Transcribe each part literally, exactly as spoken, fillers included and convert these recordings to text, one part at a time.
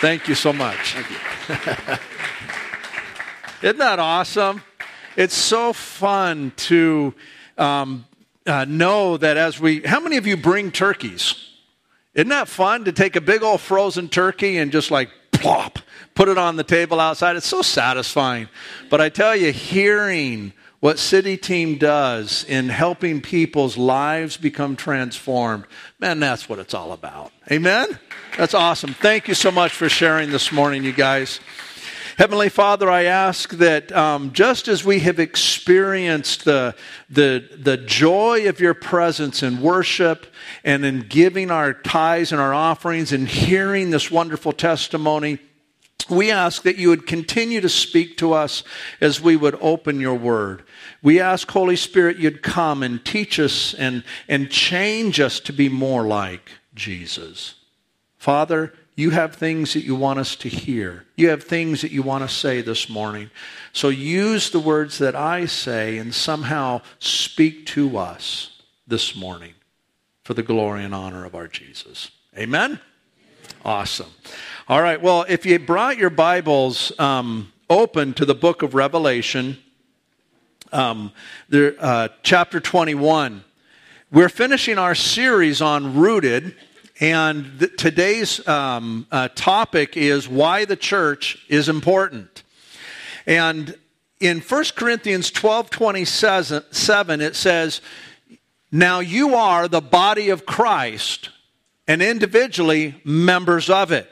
Thank you so much. Thank you. Isn't that awesome? It's so fun to um, uh, know that as we... How many of you bring turkeys? Isn't that fun to take a big old frozen turkey and just like plop, put it on the table outside? It's so satisfying. But I tell you, hearing what City Team does in helping people's lives become transformed, man, that's what it's all about. Amen? That's awesome. Thank you so much for sharing this morning, you guys. Heavenly Father, I ask that um, just as we have experienced the, the, the joy of your presence in worship and in giving our tithes and our offerings and hearing this wonderful testimony, we ask that you would continue to speak to us as we would open your word. We ask, Holy Spirit, you'd come and teach us and, and change us to be more like Jesus. Father, you have things that you want us to hear. You have things that you want to say this morning. So use the words that I say and somehow speak to us this morning for the glory and honor of our Jesus. Amen? Awesome. All right, well, if you brought your Bibles um, open to the book of Revelation, um, there, uh, chapter twenty-one, we're finishing our series on Rooted. And th- today's um, uh, topic is why the church is important. And in First Corinthians twelve twenty-seven, it says, now you are the body of Christ and individually members of it.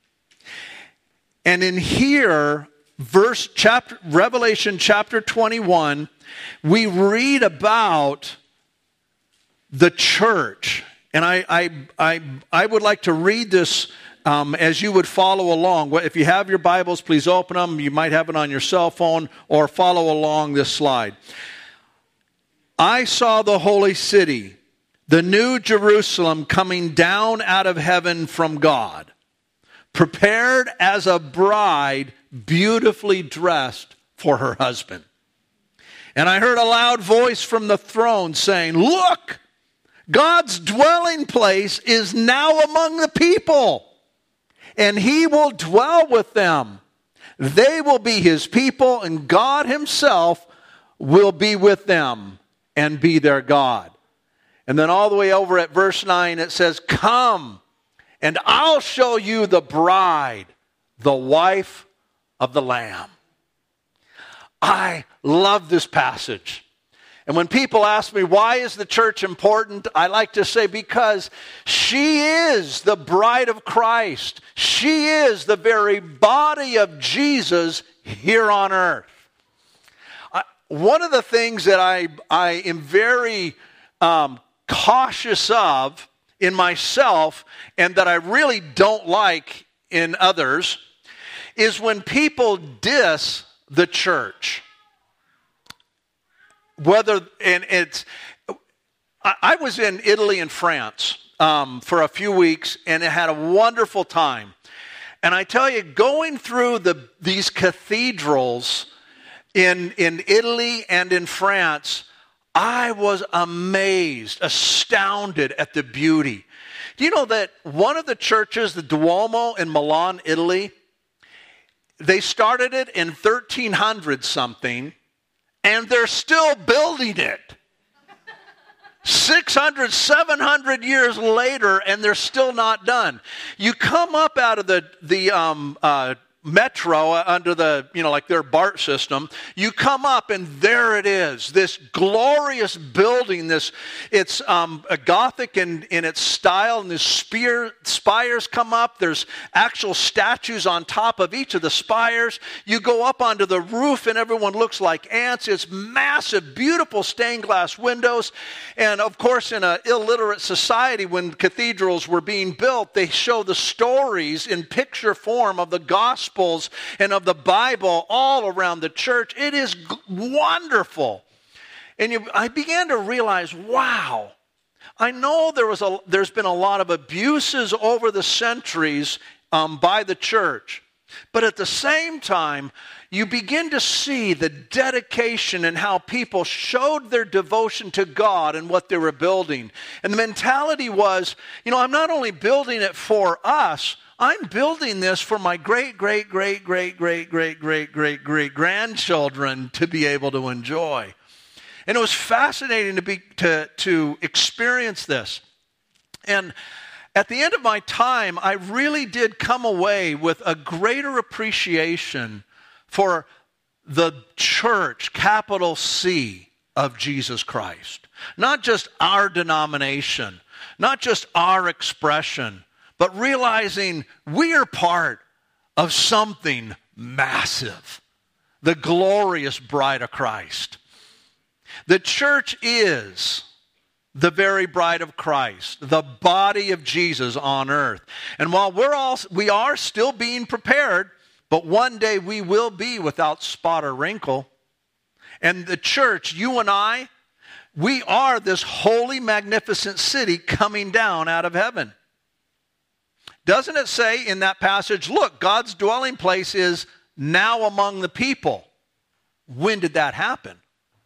And in here, verse chapter Revelation chapter twenty-one, we read about the church. And I, I, I, I would like to read this um, as you would follow along. If you have your Bibles, please open them. You might have it on your cell phone or follow along this slide. I saw the holy city, the new Jerusalem, coming down out of heaven from God, prepared as a bride beautifully dressed for her husband. And I heard a loud voice from the throne saying, look! God's dwelling place is now among the people, and he will dwell with them. They will be his people, and God himself will be with them and be their God. And then all the way over at verse nine, it says, come, and I'll show you the bride, the wife of the Lamb. I love this passage. And when people ask me, why is the church important? I like to say, because she is the bride of Christ. She is the very body of Jesus here on earth. I, one of the things that I, I am very um, cautious of in myself and that I really don't like in others is when people diss the church. Whether, and it's, I was in Italy and France um, for a few weeks, and I had a wonderful time. And I tell you, going through the these cathedrals in, in Italy and in France, I was amazed, astounded at the beauty. Do you know that one of the churches, the Duomo in Milan, Italy, they started it in thirteen hundred something, and they're still building it. six hundred, seven hundred years later, and they're still not done. You come up out of the, the um, uh, metro uh, under the, you know, like their BART system. You come up, and there it is. This glorious building. This, it's um, a Gothic in, in its style, and the spear, spires come up. There's actual statues on top of each of the spires. You go up onto the roof, and everyone looks like ants. It's massive, beautiful stained glass windows. And of course, in an illiterate society, when cathedrals were being built, they show the stories in picture form of the gospel and of the Bible all around the church. It is g- wonderful. And you, I began to realize, wow, I know there was a, there's been a lot of abuses over the centuries um, by the church. But at the same time, you begin to see the dedication and how people showed their devotion to God and what they were building. And the mentality was, you know, I'm not only building it for us, I'm building this for my great, great, great, great, great, great, great, great, great grandchildren to be able to enjoy. And it was fascinating to be to, to experience this. And at the end of my time, I really did come away with a greater appreciation for the church, capital C, of Jesus Christ. Not just our denomination, not just our expression, but realizing we are part of something massive, the glorious bride of Christ. The church is the very bride of Christ, the body of Jesus on earth. And while we're all, we are still being prepared, but one day we will be without spot or wrinkle. And the church, you and I, we are this holy, magnificent city coming down out of heaven. Doesn't it say in that passage, look, God's dwelling place is now among the people? When did that happen?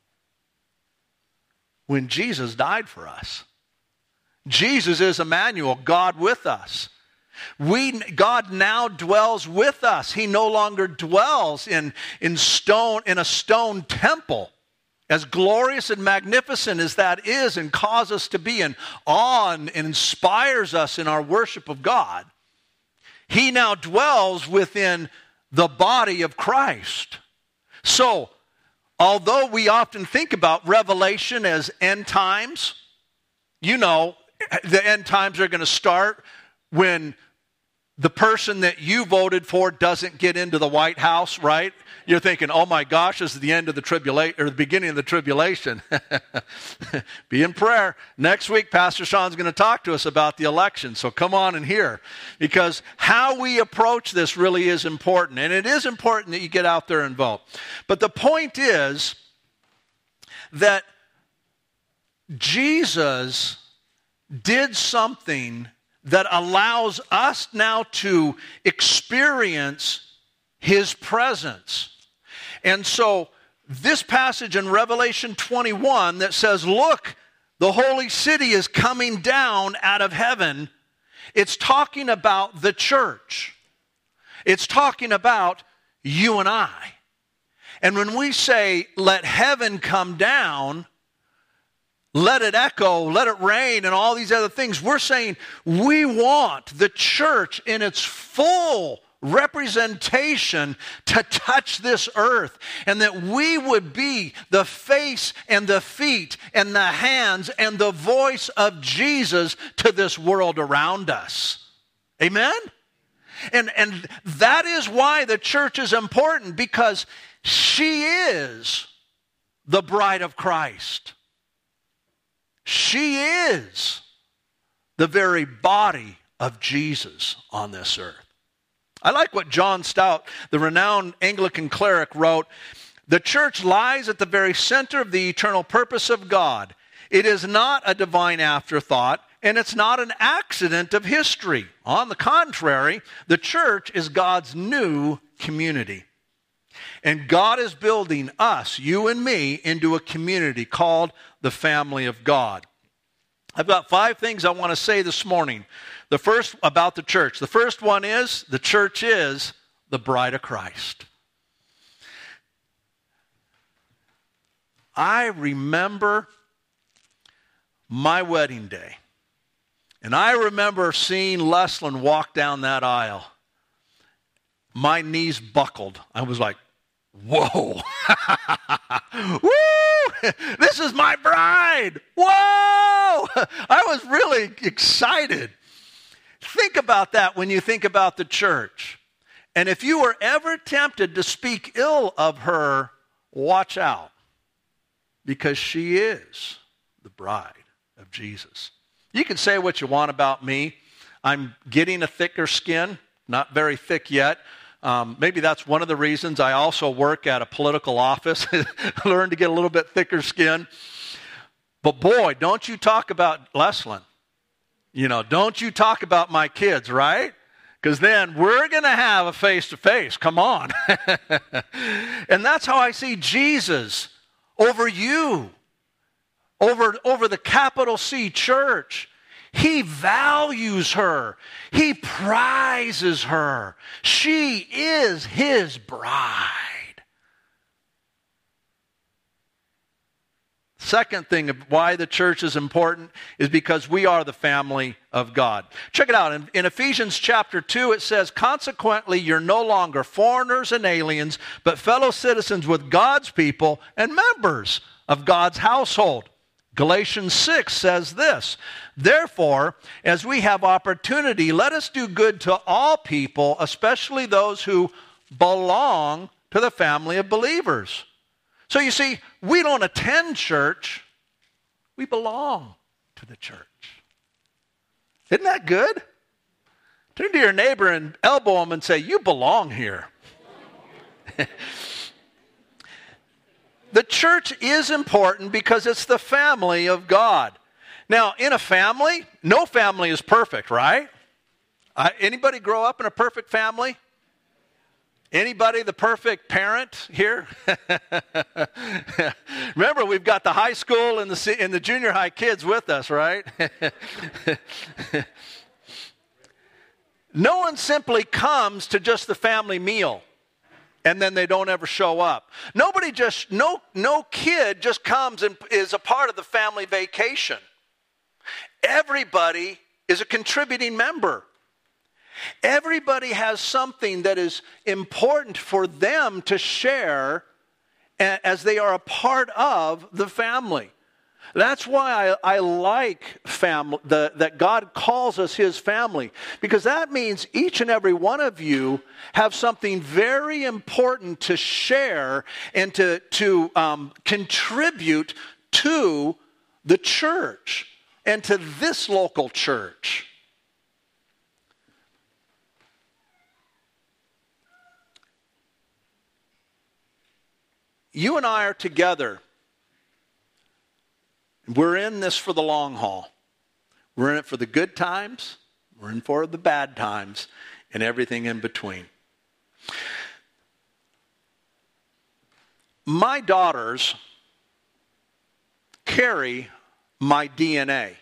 When Jesus died for us. Jesus is Emmanuel, God with us. We, God now dwells with us. He no longer dwells in, in stone, in a stone temple. As glorious and magnificent as that is and causes us to be in awe and inspires us in our worship of God, He now dwells within the body of Christ. So, although we often think about Revelation as end times, you know, the end times are going to start when the person that you voted for doesn't get into the White House, right? You're thinking, oh my gosh, this is the end of the tribulation, or the beginning of the tribulation. Be in prayer. Next week, Pastor Sean's going to talk to us about the election, so come on and hear. Because how we approach this really is important, and it is important that you get out there and vote. But the point is that Jesus did something that allows us now to experience His presence. And so this passage in Revelation twenty-one that says, look, the holy city is coming down out of heaven, it's talking about the church. It's talking about you and I. And when we say, let heaven come down, let it echo, let it rain, and all these other things, we're saying we want the church in its full representation to touch this earth, and that we would be the face and the feet and the hands and the voice of Jesus to this world around us. Amen? And, and that is why the church is important, because she is the bride of Christ. She is the very body of Jesus on this earth. I like what John Stout, the renowned Anglican cleric, wrote. The church lies at the very center of the eternal purpose of God. It is not a divine afterthought, and it's not an accident of history. On the contrary, the church is God's new community. And God is building us, you and me, into a community called the family of God. I've got five things I want to say this morning. The first about the church. The first one is, the church is the bride of Christ. I remember my wedding day. And I remember seeing Leslin walk down that aisle. My knees buckled. I was like, whoa. Woo! This is my bride. Whoa! I was really excited. Think about that when you think about the church. And if you were ever tempted to speak ill of her, watch out. Because she is the bride of Jesus. You can say what you want about me. I'm getting a thicker skin, not very thick yet. Um, maybe that's one of the reasons I also work at a political office. Learn to get a little bit thicker skin. But boy, don't you talk about Leslin. You know, don't you talk about my kids, right? Because then we're going to have a face-to-face. Come on. And that's how I see Jesus over you, over, over the capital C church. He values her. He prizes her. She is his bride. Second thing of why the church is important is because we are the family of God. Check it out. In, in Ephesians chapter two, it says, consequently, you're no longer foreigners and aliens, but fellow citizens with God's people and members of God's household. Galatians six says this, therefore, as we have opportunity, let us do good to all people, especially those who belong to the family of believers. So you see, we don't attend church, we belong to the church. Isn't that good? Turn to your neighbor and elbow him and say, you belong here. The church is important because it's the family of God. Now, in a family, no family is perfect, right? Uh, anybody grow up in a perfect family? Anybody the perfect parent here? Remember, we've got the high school and the, and the junior high kids with us, right? No one simply comes to just the family meal and then they don't ever show up. Nobody just, no, no kid just comes and is a part of the family vacation. Everybody is a contributing member. Everybody has something that is important for them to share as they are a part of the family. That's why I, I like family, the, that God calls us his family, because that means each and every one of you have something very important to share and to, to um, contribute to the church and to this local church. You and I are together. We're in this for the long haul. We're in it for the good times. We're in for the bad times and everything in between. My daughters carry my D N A.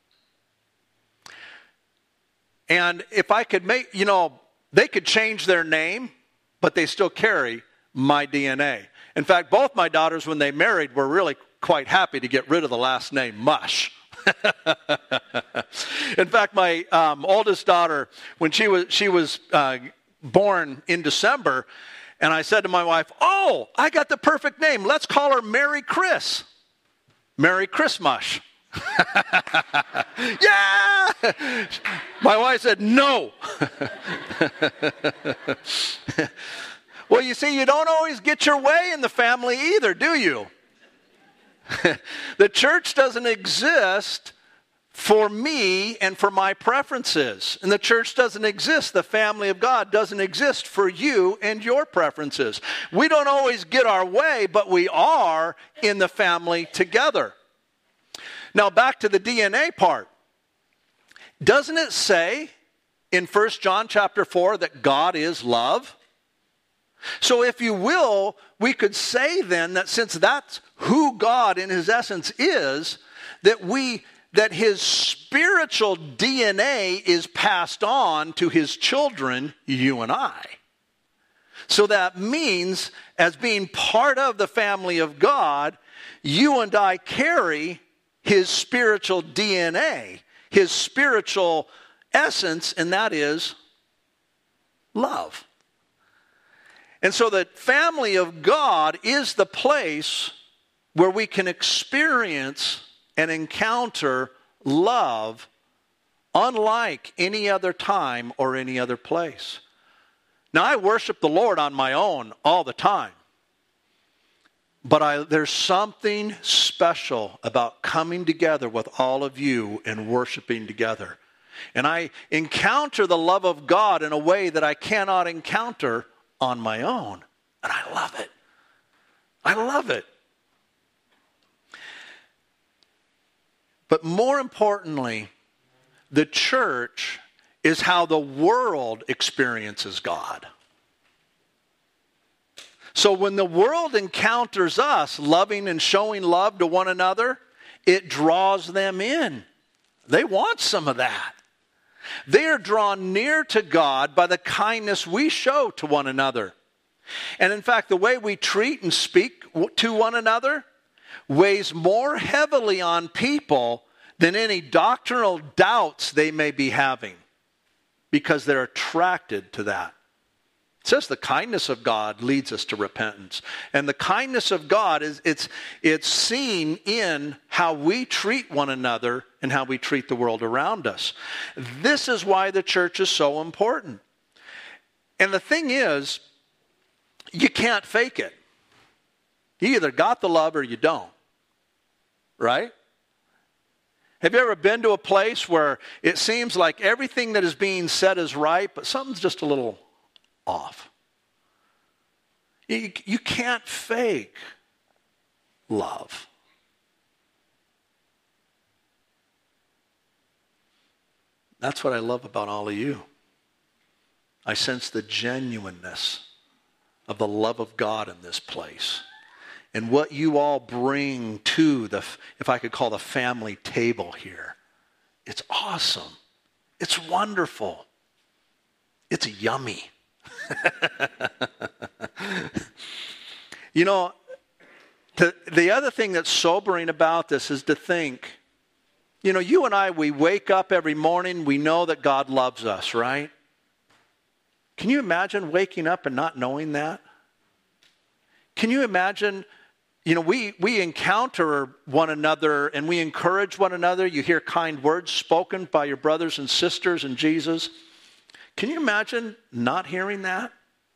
And if I could make, you know, they could change their name, but they still carry my D N A. In fact, both my daughters, when they married, were really quite happy to get rid of the last name, Mush. In fact, my um, oldest daughter, when she was she was uh, born in December, and I said to my wife, oh, I got the perfect name. Let's call her Mary Chris. Mary Chris Mush. Yeah! My wife said, no. Well, you see, you don't always get your way in the family either, do you? The church doesn't exist for me and for my preferences. And the church doesn't exist, the family of God doesn't exist for you and your preferences. We don't always get our way, but we are in the family together. Now, back to the D N A part. Doesn't it say in First John chapter four that God is love? So if you will, we could say then that since that's who God in his essence is, that we that his spiritual D N A is passed on to his children, you and I. So that means, as being part of the family of God, you and I carry his spiritual D N A, his spiritual essence, and that is love. And so the family of God is the place where we can experience and encounter love unlike any other time or any other place. Now, I worship the Lord on my own all the time. But I, there's something special about coming together with all of you and worshiping together. And I encounter the love of God in a way that I cannot encounter on my own. And I love it. I love it. But more importantly, the church is how the world experiences God. So when the world encounters us loving and showing love to one another, it draws them in. They want some of that. They are drawn near to God by the kindness we show to one another. And in fact, the way we treat and speak to one another weighs more heavily on people than any doctrinal doubts they may be having, because they're attracted to that. It says the kindness of God leads us to repentance. And the kindness of God is it's it's seen in how we treat one another and how we treat the world around us. This is why the church is so important. And the thing is, you can't fake it. You either got the love or you don't. Right? Have you ever been to a place where it seems like everything that is being said is right, but something's just a little off? You, you can't fake love. That's what I love about all of you. I sense the genuineness of the love of God in this place. And what you all bring to the, if I could call the family table here. It's awesome. It's wonderful. It's yummy. You know, to, the other thing that's sobering about this is to think, you know, you and I, we wake up every morning, we know that God loves us, right? Can you imagine waking up and not knowing that? Can you imagine, you know, we, we encounter one another and we encourage one another. You hear kind words spoken by your brothers and sisters in Jesus. Can you imagine not hearing that?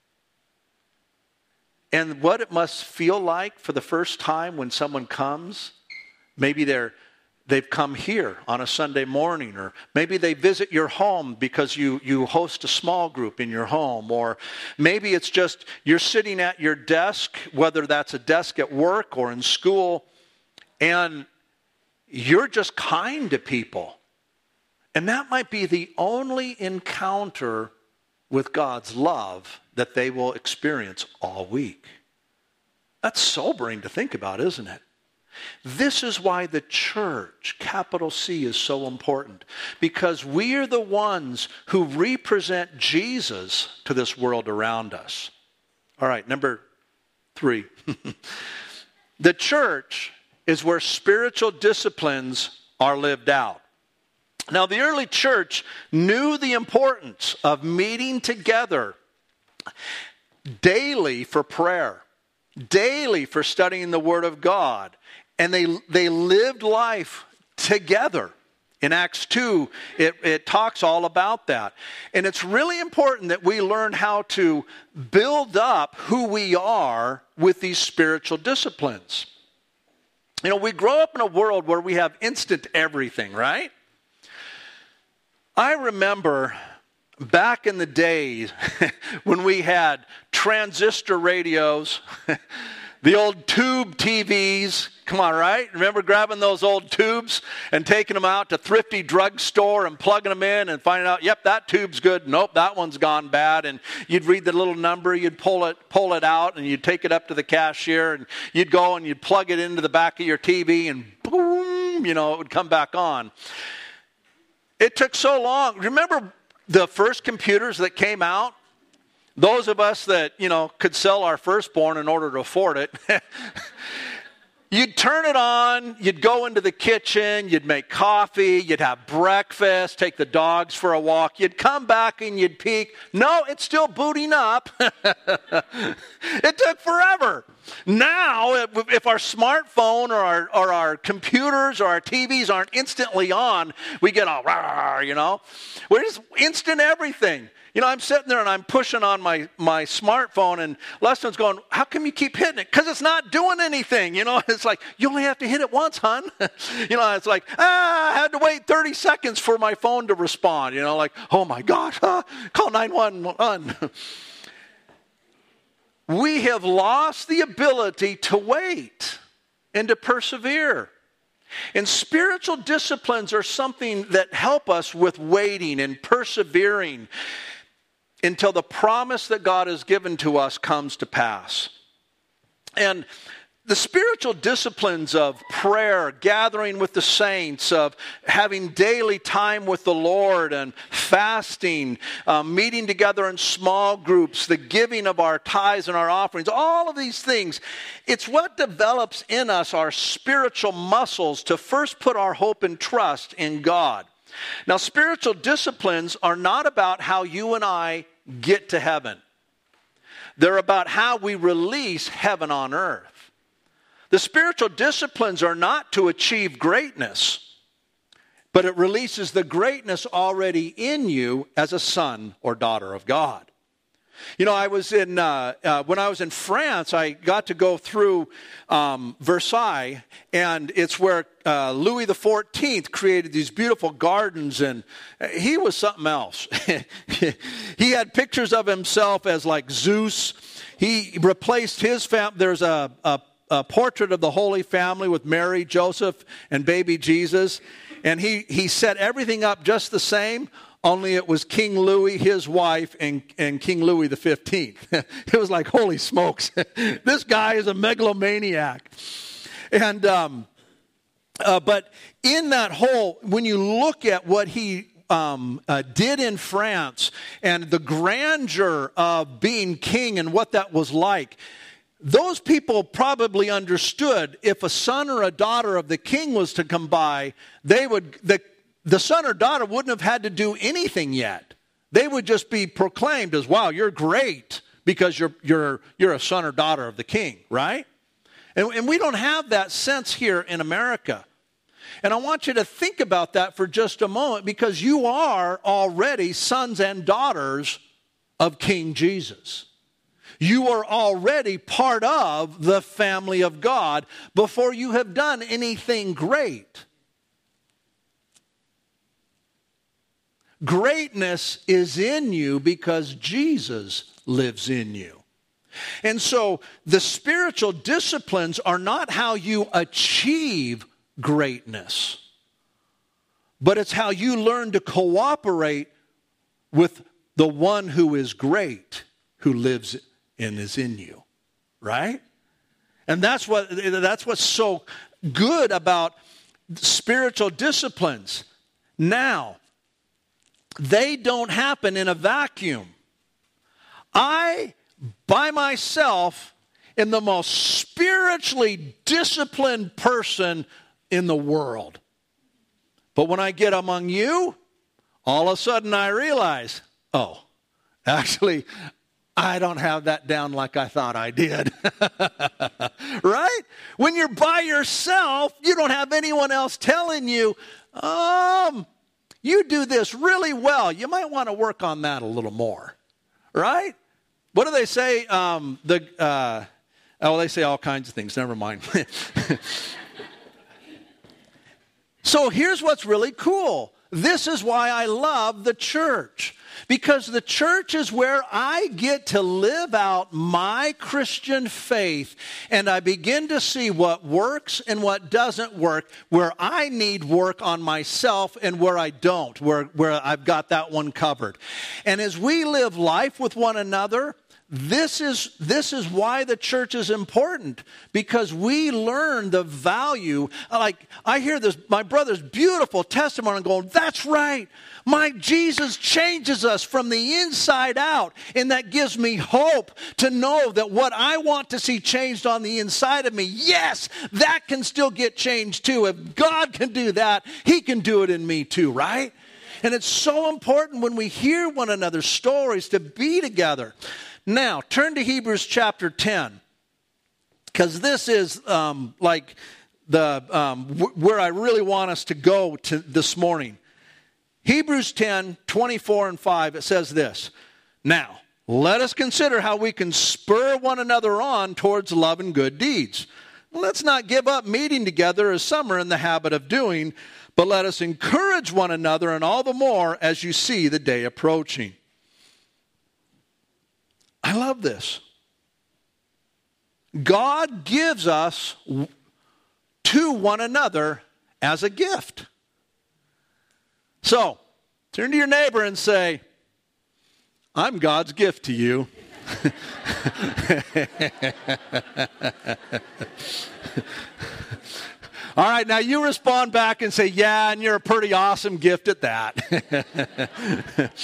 And what it must feel like for the first time when someone comes. Maybe they're, they've come here on a Sunday morning, or maybe they visit your home because you, you host a small group in your home, or maybe it's just you're sitting at your desk, whether that's a desk at work or in school, and you're just kind to people. And that might be the only encounter with God's love that they will experience all week. That's sobering to think about, isn't it? This is why the church, capital C, is so important. Because we are the ones who represent Jesus to this world around us. All right, number three. The church is where spiritual disciplines are lived out. Now, the early church knew the importance of meeting together daily for prayer, daily for studying the Word of God. And they, they lived life together. In Acts two, it, it talks all about that. And it's really important that we learn how to build up who we are with these spiritual disciplines. You know, we grow up in a world where we have instant everything, right? I remember back in the days when we had transistor radios, the old tube T Vs. Come on, right? Remember grabbing those old tubes and taking them out to Thrifty drugstore and plugging them in and finding out, yep, that tube's good. Nope, that one's gone bad. And you'd read the little number, you'd pull it, pull it out, and you'd take it up to the cashier, and you'd go and you'd plug it into the back of your T V, and boom, you know, it would come back on. It took so long. Remember the first computers that came out? Those of us that, you know, could sell our firstborn in order to afford it. You'd turn it on, you'd go into the kitchen, you'd make coffee, you'd have breakfast, take the dogs for a walk, you'd come back and you'd peek. No, it's still booting up. It took forever. Now, if, if our smartphone or our, or our computers or our T Vs aren't instantly on, we get all, rah, you know. We're just instant everything. You know, I'm sitting there and I'm pushing on my, my smartphone, and Leston's going, how come you keep hitting it? Because it's not doing anything. You know, it's like, you only have to hit it once, hon. You know, it's like, ah, I had to wait thirty seconds for my phone to respond. You know, like, oh my gosh, ah, call nine one one. We have lost the ability to wait and to persevere. And spiritual disciplines are something that help us with waiting and persevering until the promise that God has given to us comes to pass. And the spiritual disciplines of prayer, gathering with the saints, of having daily time with the Lord and fasting, um, meeting together in small groups, the giving of our tithes and our offerings, all of these things, it's what develops in us our spiritual muscles to first put our hope and trust in God. Now, spiritual disciplines are not about how you and I get to heaven. They're about how we release heaven on earth. The spiritual disciplines are not to achieve greatness, but it releases the greatness already in you as a son or daughter of God. You know, I was in, uh, uh, when I was in France, I got to go through um, Versailles, and it's where uh, Louis the fourteenth created these beautiful gardens, and he was something else. He had pictures of himself as like Zeus. He replaced his family. There's a, a A portrait of the Holy Family with Mary, Joseph, and baby Jesus. And he, he set everything up just the same, only it was King Louis, his wife, and, and King Louis the fifteenth. It was like, holy smokes, this guy is a megalomaniac. And um, uh, but in that whole, when you look at what he Um, uh, did in France and the grandeur of being king and what that was like, those people probably understood if a son or a daughter of the king was to come by, they would the, the son or daughter wouldn't have had to do anything yet. They would just be proclaimed as, wow, you're great because you're you're you're a son or daughter of the king, right? And, and we don't have that sense here in America. And I want you to think about that for just a moment, because you are already sons and daughters of King Jesus. You are already part of the family of God before you have done anything great. Greatness is in you because Jesus lives in you. And so the spiritual disciplines are not how you achieve greatness, but it's how you learn to cooperate with the one who is great, who lives and is in you, right? And that's what that's what's so good about spiritual disciplines. Now, they don't happen in a vacuum. I, by myself, am the most spiritually disciplined person in the world. But when I get among you, all of a sudden I realize, oh, actually, I don't have that down like I thought I did. Right? When you're by yourself, you don't have anyone else telling you, um, you do this really well. You might want to work on that a little more. Right? What do they say? Um, the uh, oh, they say all kinds of things. Never mind. So here's what's really cool. This is why I love the church. Because the church is where I get to live out my Christian faith, and I begin to see what works and what doesn't work, where I need work on myself and where I don't, where, where I've got that one covered. And as we live life with one another, This is, this is why the church is important, because we learn the value. Like, I hear this, my brother's beautiful testimony, and going, that's right. My Jesus changes us from the inside out. And that gives me hope to know that what I want to see changed on the inside of me, yes, that can still get changed too. If God can do that, He can do it in me too, right? And it's so important when we hear one another's stories to be together. Now, turn to Hebrews chapter ten, because this is um, like the um, w- where I really want us to go to this morning. Hebrews ten, twenty-four and five, it says this. Now, let us consider how we can spur one another on towards love and good deeds. Let's not give up meeting together as some are in the habit of doing, but let us encourage one another, and all the more as you see the day approaching. I love this. God gives us to one another as a gift. So, turn to your neighbor and say, I'm God's gift to you. All right, now you respond back and say, yeah, and you're a pretty awesome gift at that.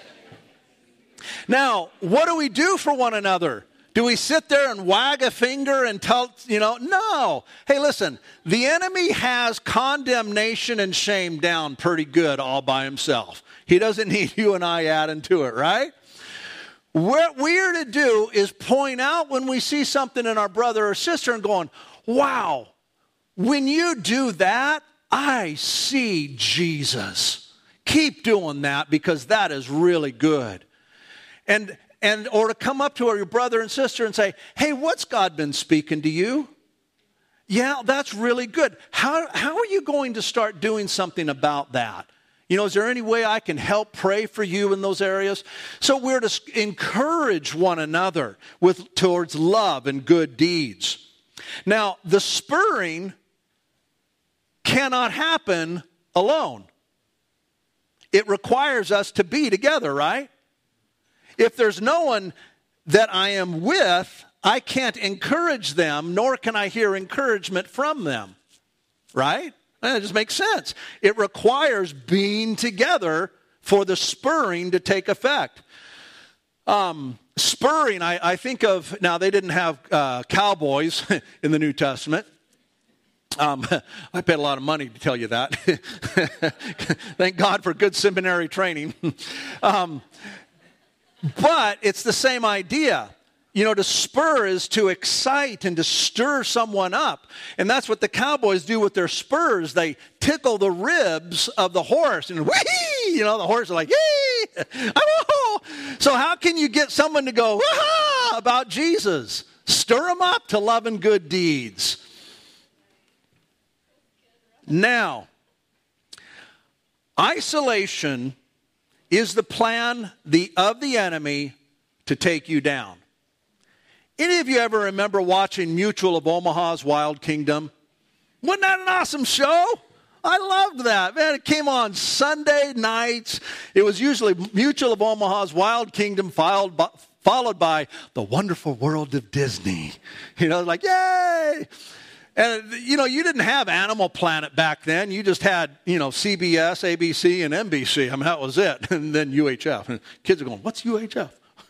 Now, what do we do for one another? Do we sit there and wag a finger and tell, you know, no. Hey, listen, the enemy has condemnation and shame down pretty good all by himself. He doesn't need you and I adding to it, right? What we are to do is point out when we see something in our brother or sister and going, wow, when you do that, I see Jesus. Keep doing that because that is really good. And and or to come up to your brother and sister and say, hey, what's God been speaking to you? Yeah, that's really good. How how are you going to start doing something about that? You know, is there any way I can help pray for you in those areas? So we're to encourage one another with towards love and good deeds. Now, the spurring cannot happen alone. It requires us to be together, right? If there's no one that I am with, I can't encourage them, nor can I hear encouragement from them, right? That just makes sense. It requires being together for the spurring to take effect. Um, spurring, I, I think of, now they didn't have uh, cowboys in the New Testament. Um, I paid a lot of money to tell you that. Thank God for good seminary training. um, but it's the same idea. You know, to spur is to excite and to stir someone up. And that's what the cowboys do with their spurs. They tickle the ribs of the horse. And whee! You know, the horse is like, yee! Oh! So how can you get someone to go, wah-ha! About Jesus? Stir them up to love and good deeds. Now, isolation is the plan the, of the enemy to take you down. Any of you ever remember watching Mutual of Omaha's Wild Kingdom? Wasn't that an awesome show? I loved that. Man, it came on Sunday nights. It was usually Mutual of Omaha's Wild Kingdom followed by, followed by The Wonderful World of Disney. You know, like, yay! And, you know, you didn't have Animal Planet back then. You just had, you know, C B S, A B C, and N B C. I mean, that was it. And then U H F. And kids are going, what's U H F?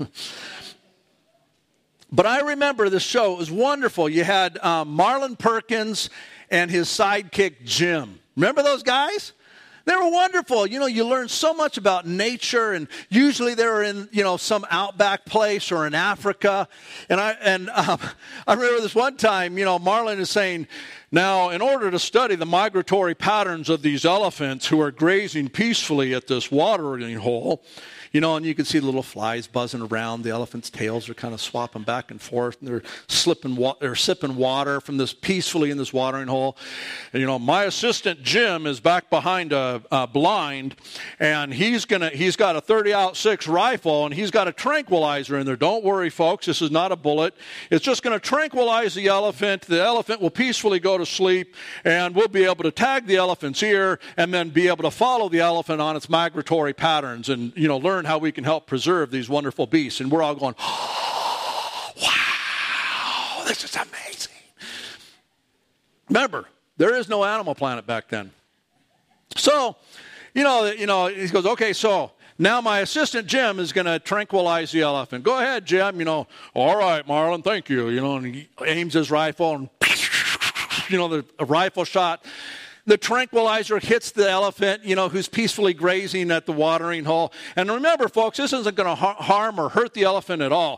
But I remember the show. It was wonderful. You had um, Marlon Perkins and his sidekick, Jim. Remember those guys? They were wonderful. You know, you learn so much about nature, and usually they were in, you know, some outback place or in Africa. And I and um, I remember this one time, you know, Marlon is saying, now, in order to study the migratory patterns of these elephants who are grazing peacefully at this watering hole, you know, and you can see little flies buzzing around. The elephants' tails are kind of swapping back and forth. And they're slipping, wa- they're sipping water from this peacefully in this watering hole. And, you know, my assistant Jim is back behind a, a blind, and he's gonna he's got a thirty aught six rifle, and he's got a tranquilizer in there. Don't worry, folks. This is not a bullet. It's just going to tranquilize the elephant. The elephant will peacefully go to sleep, and we'll be able to tag the elephant's ear, and then be able to follow the elephant on its migratory patterns, and you know, learn how we can help preserve these wonderful beasts. And we're all going, oh, wow, this is amazing. Remember, there is no Animal Planet back then. So, you know, you know, he goes, okay, so now my assistant Jim is going to tranquilize the elephant. Go ahead, Jim. You know, all right, Marlon, thank you. You know, and he aims his rifle, and you know, the a rifle shot. The tranquilizer hits the elephant, you know, who's peacefully grazing at the watering hole. And remember, folks, this isn't going to ha- harm or hurt the elephant at all.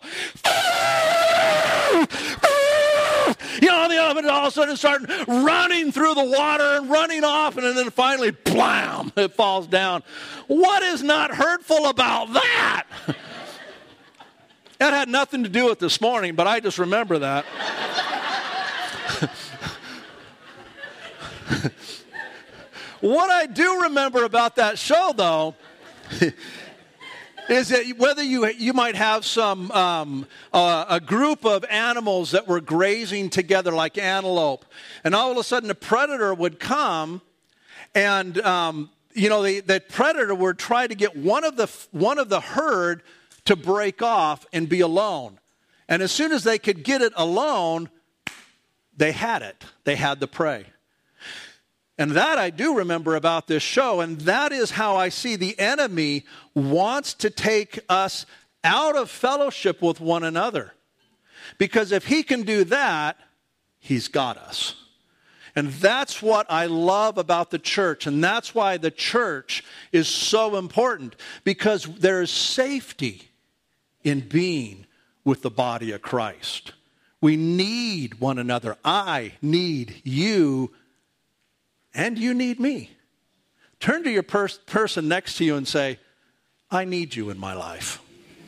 You know, the elephant all of a sudden starting running through the water and running off, and then finally, blam, it falls down. What is not hurtful about that? That had nothing to do with this morning, but I just remember that. What I do remember about that show, though, is that whether you you might have some um, uh, a group of animals that were grazing together like antelope, and all of a sudden a predator would come And, um, you know, the, the predator would try to get one of the one of the herd to break off and be alone. And as soon as they could get it alone, they had it. They had the prey. And that I do remember about this show, and that is how I see the enemy wants to take us out of fellowship with one another. Because if he can do that, he's got us. And that's what I love about the church, and that's why the church is so important, because there is safety in being with the body of Christ. We need one another. I need you, and you need me. Turn to your pers- person next to you and say, I need you in my life.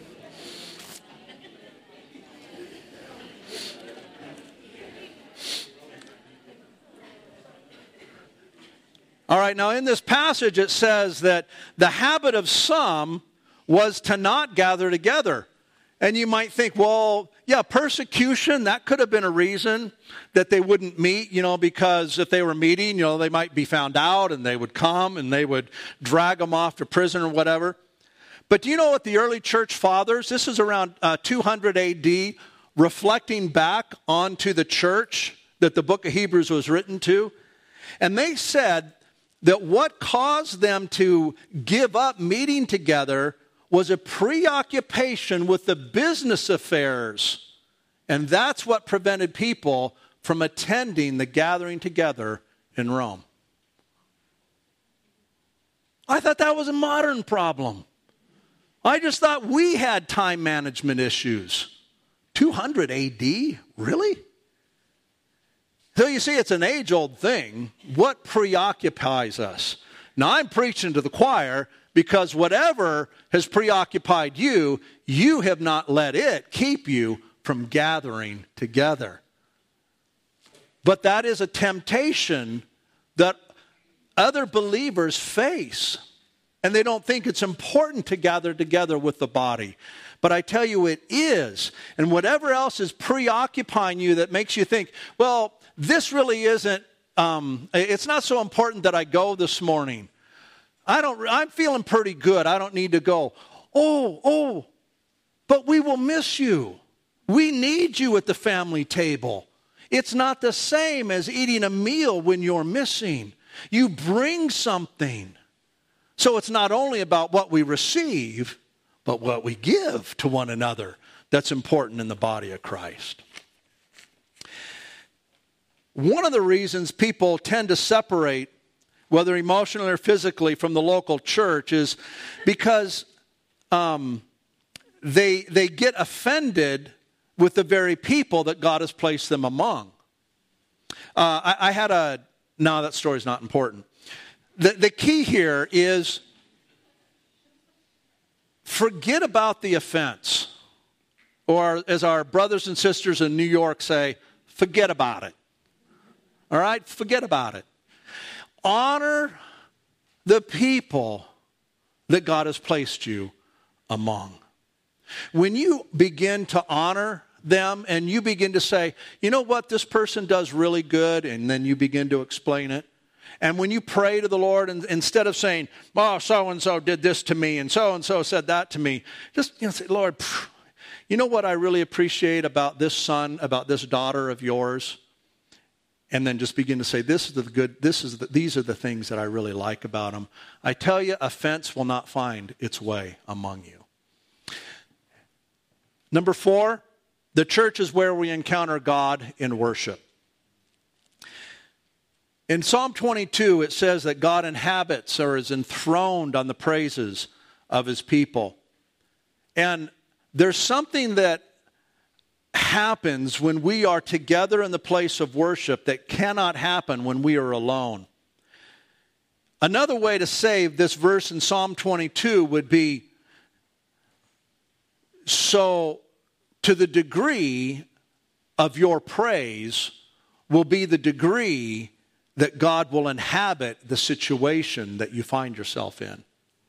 All right, now in this passage it says that the habit of some was to not gather together. And you might think, well, yeah, persecution, that could have been a reason that they wouldn't meet, you know, because if they were meeting, you know, they might be found out and they would come and they would drag them off to prison or whatever. But do you know what the early church fathers, this is around uh, two hundred A D, reflecting back onto the church that the book of Hebrews was written to, and they said that what caused them to give up meeting together was a preoccupation with the business affairs. And that's what prevented people from attending the gathering together in Rome. I thought that was a modern problem. I just thought we had time management issues. two hundred A D? Really? So you see, it's an age-old thing. What preoccupies us? Now, I'm preaching to the choir because whatever has preoccupied you, you have not let it keep you from gathering together. But that is a temptation that other believers face. And they don't think it's important to gather together with the body. But I tell you, it is. And whatever else is preoccupying you that makes you think, well, this really isn't, um, it's not so important that I go this morning. I don't, I'm feeling pretty good. I don't need to go. Oh, oh, but we will miss you. We need you at the family table. It's not the same as eating a meal when you're missing. You bring something. So it's not only about what we receive, but what we give to one another that's important in the body of Christ. One of the reasons people tend to separate, whether emotionally or physically, from the local church is because um, they, they get offended with the very people that God has placed them among. Uh, I, I had a, no, that story's not important. The, the key here is forget about the offense. Or as our brothers and sisters in New York say, forget about it. All right? Forget about it. Honor the people that God has placed you among. When you begin to honor them and you begin to say, you know what, this person does really good, and then you begin to explain it. And when you pray to the Lord, and instead of saying, oh, so-and-so did this to me, and so-and-so said that to me, just you know, say, Lord, you know what I really appreciate about this son, about this daughter of yours? And then just begin to say, this is the good, this is the, these are the things that I really like about them. I tell you, offense will not find its way among you. Number four, the church is where we encounter God in worship. In Psalm twenty-two, it says that God inhabits or is enthroned on the praises of his people. And there's something that happens when we are together in the place of worship that cannot happen when we are alone. Another way to say this verse in Psalm twenty-two would be, so to the degree of your praise will be the degree that God will inhabit the situation that you find yourself in.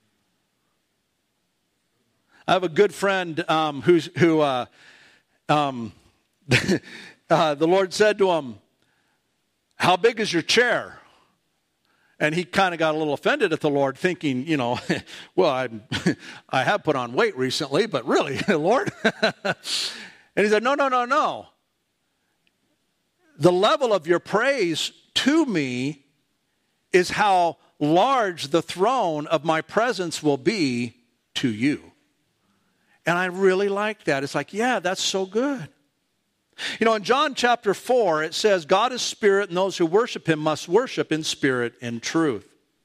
I have a good friend um, who's, who, uh, um, uh, the Lord said to him, how big is your chair? And he kind of got a little offended at the Lord, thinking, you know, well, I I have put on weight recently, but really, Lord? And he said, no, no, no, no. The level of your praise to me is how large the throne of my presence will be to you. And I really like that. It's like, yeah, that's so good. You know, in John chapter four, it says, God is spirit, and those who worship him must worship in spirit and truth.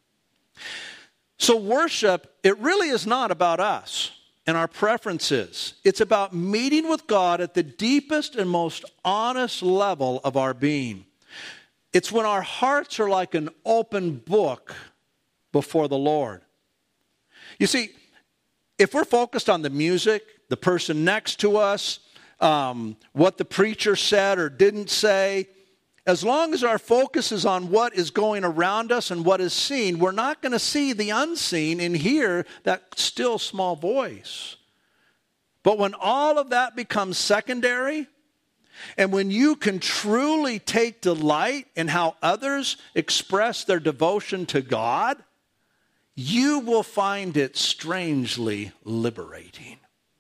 So worship, it really is not about us and our preferences. It's about meeting with God at the deepest and most honest level of our being. It's when our hearts are like an open book before the Lord. You see, if we're focused on the music, the person next to us, Um, what the preacher said or didn't say, as long as our focus is on what is going around us and what is seen, we're not going to see the unseen and hear that still small voice. But when all of that becomes secondary, and when you can truly take delight in how others express their devotion to God, you will find it strangely liberating.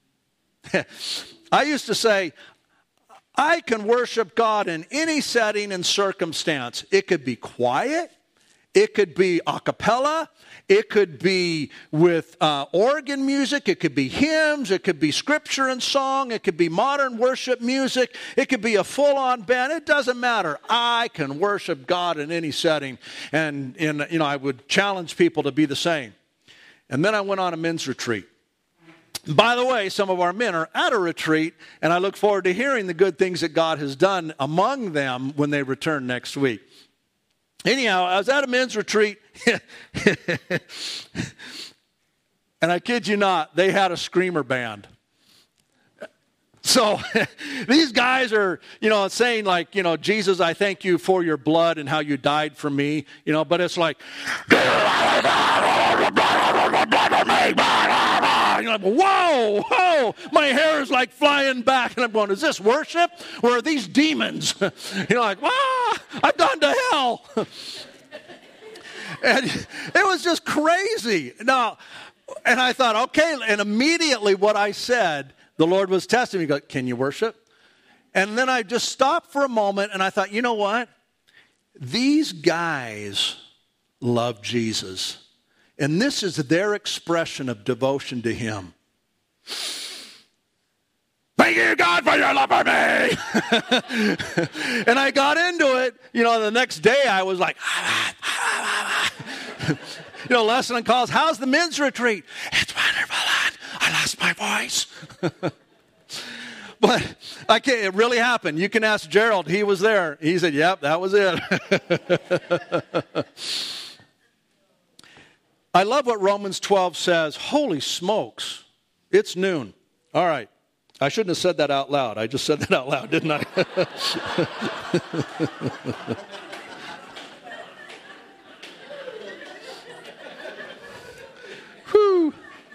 I used to say, I can worship God in any setting and circumstance. It could be quiet. It could be a cappella. It could be with uh, organ music. It could be hymns. It could be scripture and song. It could be modern worship music. It could be a full-on band. It doesn't matter. I can worship God in any setting. And, and you know, I would challenge people to be the same. And then I went on a men's retreat. By the way, some of our men are at a retreat, and I look forward to hearing the good things that God has done among them when they return next week. Anyhow, I was at a men's retreat, and I kid you not, they had a screamer band. So these guys are, you know, saying like, you know, Jesus, I thank you for your blood and how you died for me, you know, but it's like, you're like, whoa, whoa, my hair is like flying back. And I'm going, is this worship? Or are these demons? You're like, ah, I've gone to hell. And it was just crazy. Now, and I thought, okay, and immediately what I said, the Lord was testing me. He goes, can you worship? And then I just stopped for a moment, and I thought, you know what? These guys love Jesus. And this is their expression of devotion to him. Thank you, God, for your love for me. And I got into it. You know, the next day I was like, you know, lesson and calls, how's the men's retreat? It's wonderful, Lord. I lost my voice. But I can't, it really happened. You can ask Gerald. He was there. He said, yep, that was it. I love what Romans twelve says. Holy smokes, it's noon. All right. I shouldn't have said that out loud. I just said that out loud, didn't I? Whew.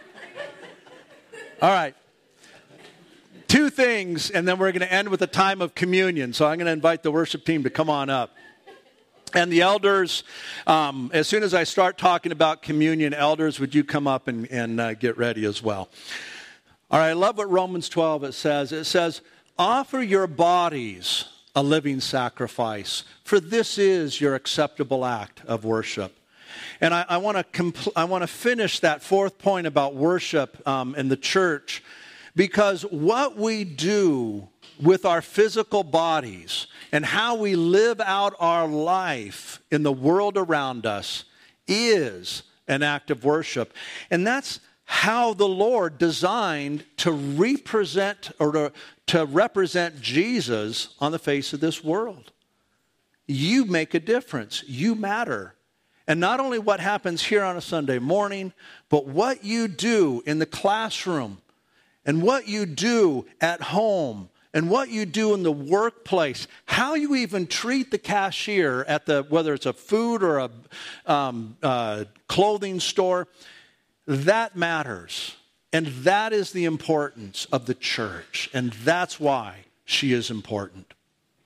All right. Two things, and then we're going to end with a time of communion. So I'm going to invite the worship team to come on up. And the elders, um, as soon as I start talking about communion, elders, would you come up and, and uh, get ready as well? All right, I love what Romans twelve it says. It says, offer your bodies a living sacrifice, for this is your acceptable act of worship. And I, I want to compl- I want to finish that fourth point about worship um, in the church, because what we do with our physical bodies and how we live out our life in the world around us is an act of worship. And that's how the Lord designed to represent or to, to represent Jesus on the face of this world. You make a difference. You matter. And not only what happens here on a Sunday morning, but what you do in the classroom and what you do at home and what you do in the workplace, how you even treat the cashier at the, whether it's a food or a um, uh, clothing store, that matters. And that is the importance of the church. And that's why she is important.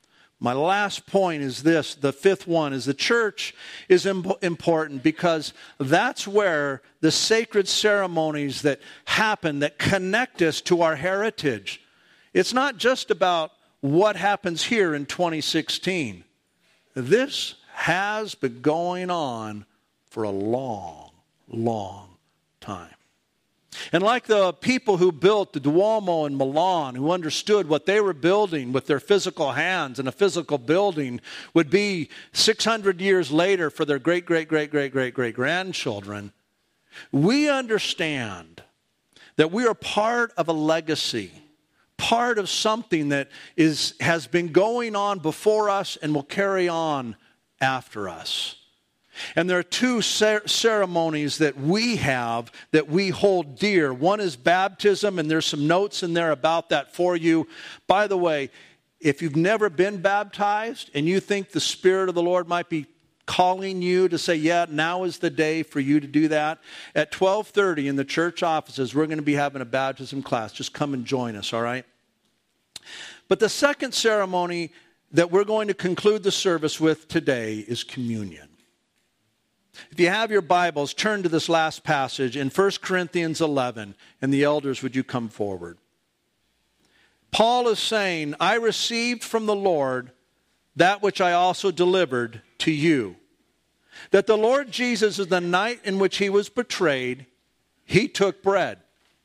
My last point is this, the fifth one, is the church is imp- important because that's where the sacred ceremonies that happen, that connect us to our heritage. It's not just about what happens here in twenty sixteen. This has been going on for a long, long time. And like the people who built the Duomo in Milan, who understood what they were building with their physical hands and a physical building would be six hundred years later for their great, great, great, great, great, great grandchildren, we understand that we are part of a legacy, part of something that is has been going on before us and will carry on after us. And there are two ceremonies that we have that we hold dear. One is baptism, and there's some notes in there about that for you. By the way, if you've never been baptized and you think the Spirit of the Lord might be calling you to say, yeah, now is the day for you to do that, at twelve thirty in the church offices, we're going to be having a baptism class. Just come and join us, all right? But the second ceremony that we're going to conclude the service with today is communion. If you have your Bibles, turn to this last passage in First Corinthians eleven, and the elders, would you come forward? Paul is saying, I received from the Lord that which I also delivered to you, that the Lord Jesus, in the night in which he was betrayed, he took bread.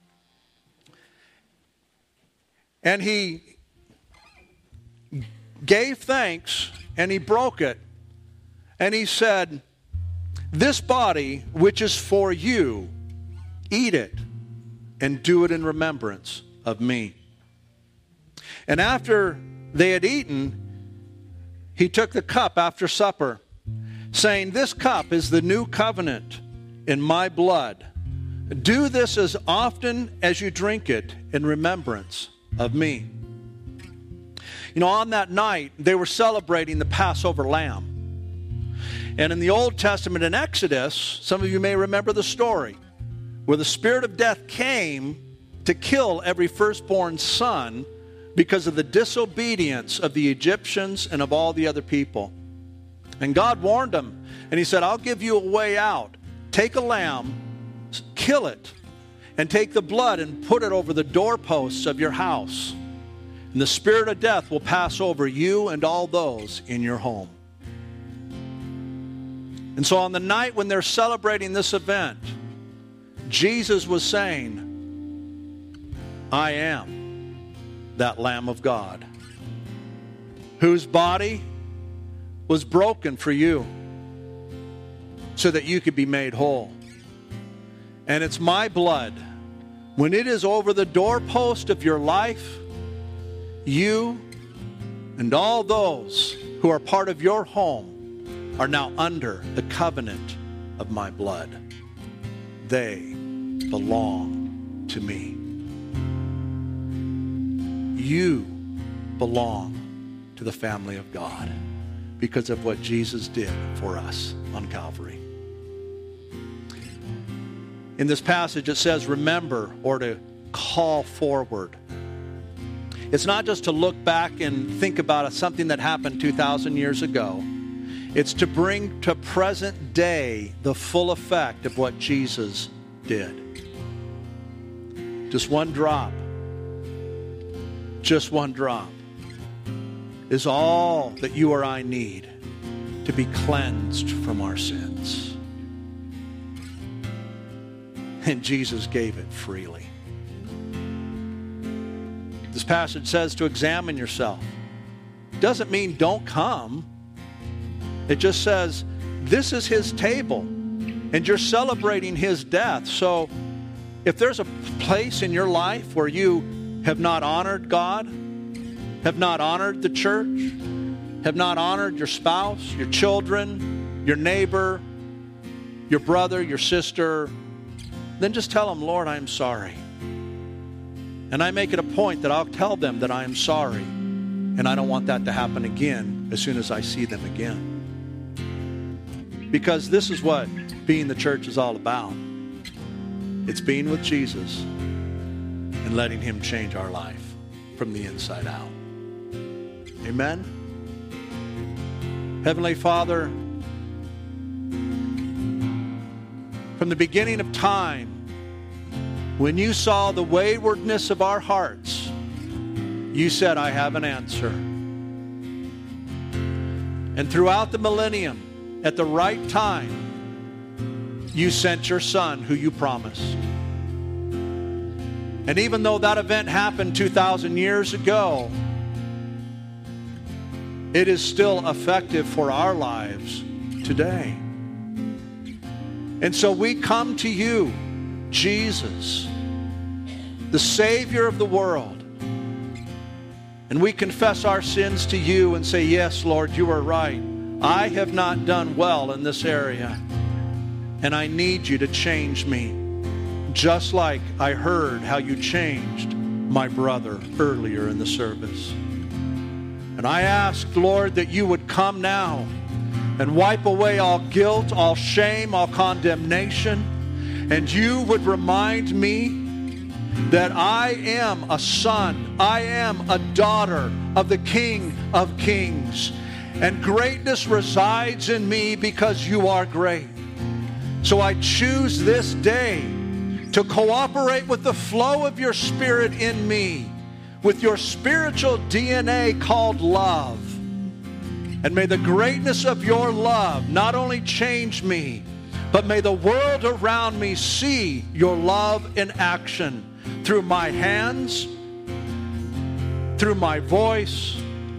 And he gave thanks, and he broke it, and he said, this body, which is for you, eat it and do it in remembrance of me. And after they had eaten, he took the cup after supper, saying, this cup is the new covenant in my blood. Do this as often as you drink it in remembrance of me. You know, on that night, they were celebrating the Passover lamb. And in the Old Testament, in Exodus, some of you may remember the story, where the spirit of death came to kill every firstborn son because of the disobedience of the Egyptians and of all the other people. And God warned them, and he said, I'll give you a way out. Take a lamb, kill it, and take the blood and put it over the doorposts of your house. And the spirit of death will pass over you and all those in your home. And so on the night when they're celebrating this event, Jesus was saying, I am that Lamb of God, whose body was broken for you so that you could be made whole. And it's my blood. When it is over the doorpost of your life, you and all those who are part of your home are now under the covenant of my blood. They belong to me. You belong to the family of God because of what Jesus did for us on Calvary. In this passage it says remember, or to call forward. It's not just to look back and think about something that happened two thousand years ago. It's to bring to present day the full effect of what Jesus did. Just one drop, just one drop is all that you or I need to be cleansed from our sins. And Jesus gave it freely. This passage says to examine yourself. Doesn't mean don't come. It just says, this is his table, and you're celebrating his death. So if there's a place in your life where you have not honored God, have not honored the church, have not honored your spouse, your children, your neighbor, your brother, your sister, then just tell them, Lord, I'm sorry. And I make it a point that I'll tell them that I am sorry, and I don't want that to happen again as soon as I see them again. Because this is what being the church is all about. It's being with Jesus and letting him change our life from the inside out. Amen? Heavenly Father, from the beginning of time, when you saw the waywardness of our hearts, you said, I have an answer. And throughout the millennium, at the right time, you sent your Son, who you promised. And even though that event happened two thousand years ago, it is still effective for our lives today. And so we come to you, Jesus, the Savior of the world, and we confess our sins to you and say, yes, Lord, you are right. I have not done well in this area, and I need you to change me, just like I heard how you changed my brother earlier in the service. And I ask, Lord, that you would come now and wipe away all guilt, all shame, all condemnation, and you would remind me that I am a son, I am a daughter of the King of Kings, and greatness resides in me because you are great. So I choose this day to cooperate with the flow of your Spirit in me, with your spiritual D N A called love. And may the greatness of your love not only change me, but may the world around me see your love in action through my hands, through my voice,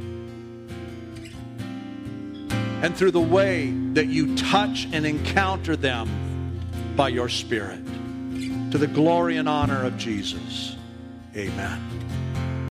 and through the way that you touch and encounter them by your Spirit. To the glory and honor of Jesus. Amen.